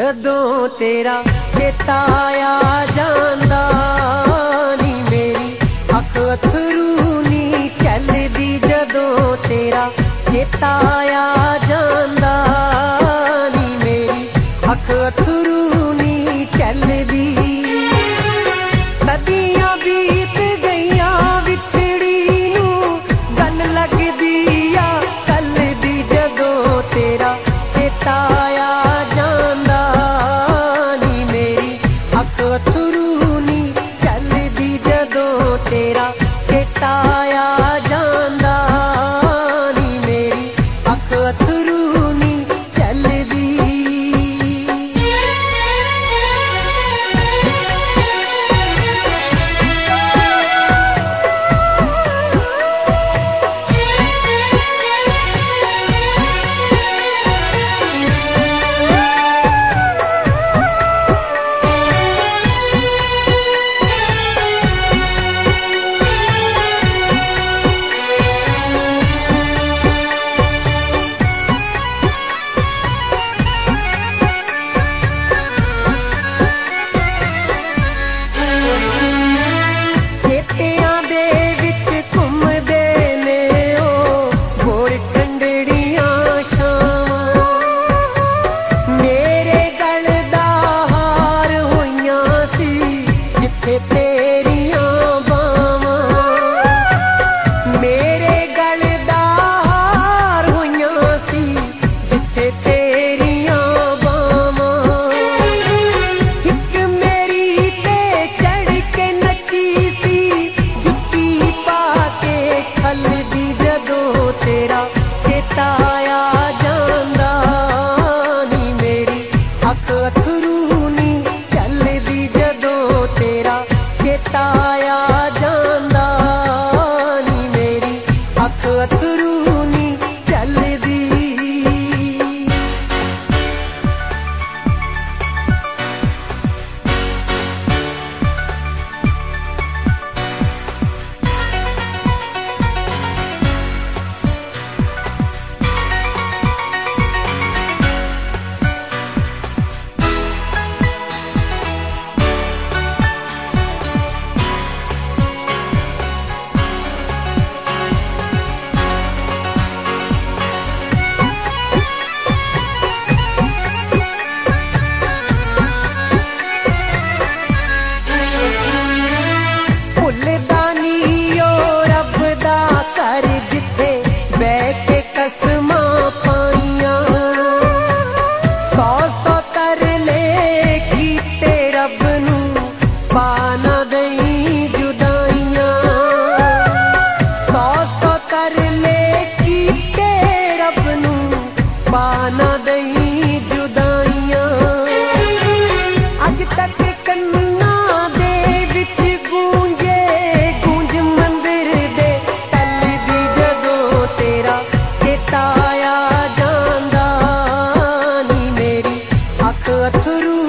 जदों तेरा चेता आ जांदा नी मेरी अख अथरू नी चलदी जदों तेरा चेता आ जांदा नी मेरी अख अथरू नी चलदी सदियां बीत गईयां विछड़ी नू गल लगदी आ कल दी जदों तेरा चेता अथरू नी चलदी जदों तेरा चेता आ जांदा नी मेरी अख अथरू नी चलदी अथरू नी चलदी पाना दई जुदाइयां अज तक कन्ना दे विच गूंजे गूंज मंदिर दे तल दी जदों तेरा चेता आ जांदा नी मेरी अख अथरू